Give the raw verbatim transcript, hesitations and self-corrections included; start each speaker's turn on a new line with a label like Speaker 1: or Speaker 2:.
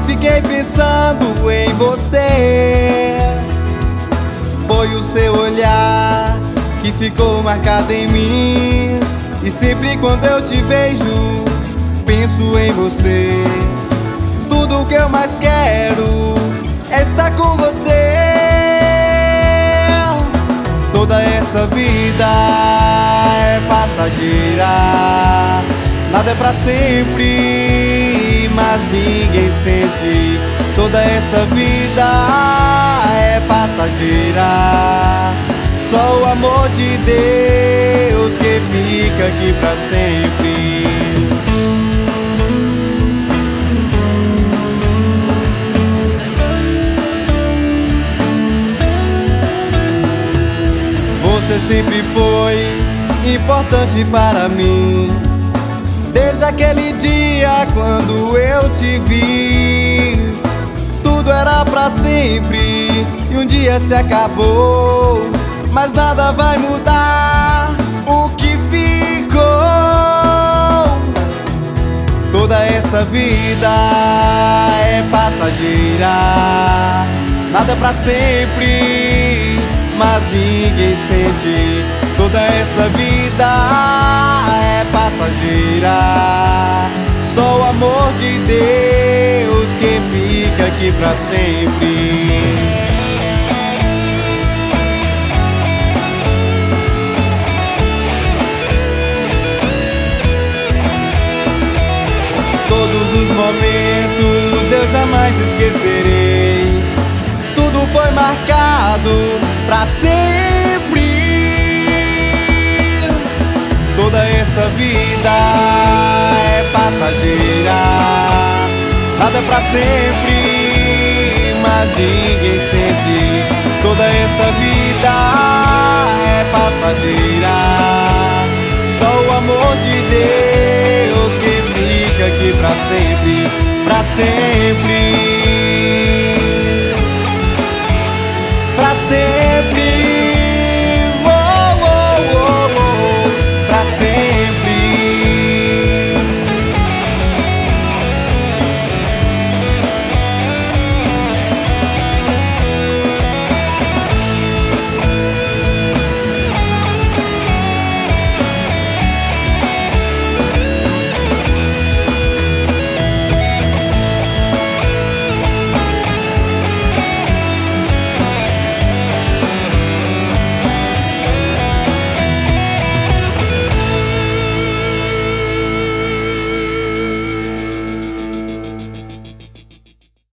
Speaker 1: fiquei pensando em você. Foi o seu olhar que ficou marcado em mim, e sempre quando eu te vejo, penso em você. Tudo que eu mais quero é estar com você. Toda essa vida é passageira, nada é pra sempre, mas ninguém sente. Toda essa vida é passageira, só o amor de Deus que fica aqui pra sempre. Você sempre foi importante para mim, desde aquele dia quando eu te vi. Tudo era pra sempre e um dia se acabou, mas nada vai mudar o que ficou. Toda essa vida é passageira, nada é pra sempre, mas ninguém sente. Toda essa vida é passageira, só o amor de Deus que fica aqui pra sempre. Todos os momentos eu jamais esquecerei, tudo foi marcado pra sempre. Toda essa vida é passageira, nada é pra sempre, mas ninguém sente.